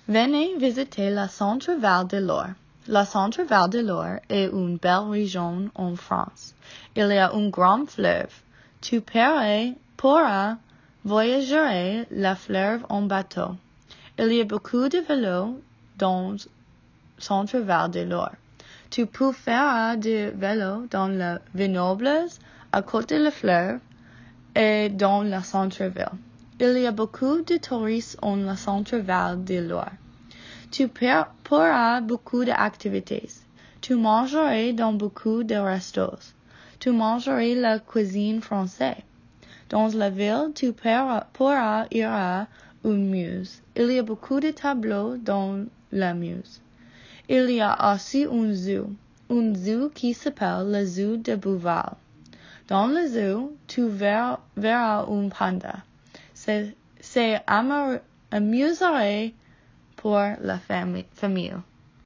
Venez visiter la Centre-Val de Loire. La Centre-Val de Loire est une belle région en France. Il y a un grand fleuve. Tu pourras voyager le fleuve en bateau. Il y a beaucoup de vélos dans le Centre-Val de Loire. Tu peux faire du vélo dans le vignobles, à côté du fleuve et dans le centre-ville. Il y a beaucoup de touristes en le Centre-Val de Loire. Tu pourras beaucoup d'activités. Tu mangeras dans beaucoup de restos. Tu mangeras la cuisine française. Dans la ville, tu pourras ir à une muse. Il y a beaucoup de tableaux dans la muse. Il y a aussi un zoo qui s'appelle le zoo de Beauval. Dans le zoo, tu verras un panda. C'est amuserait pour la famille.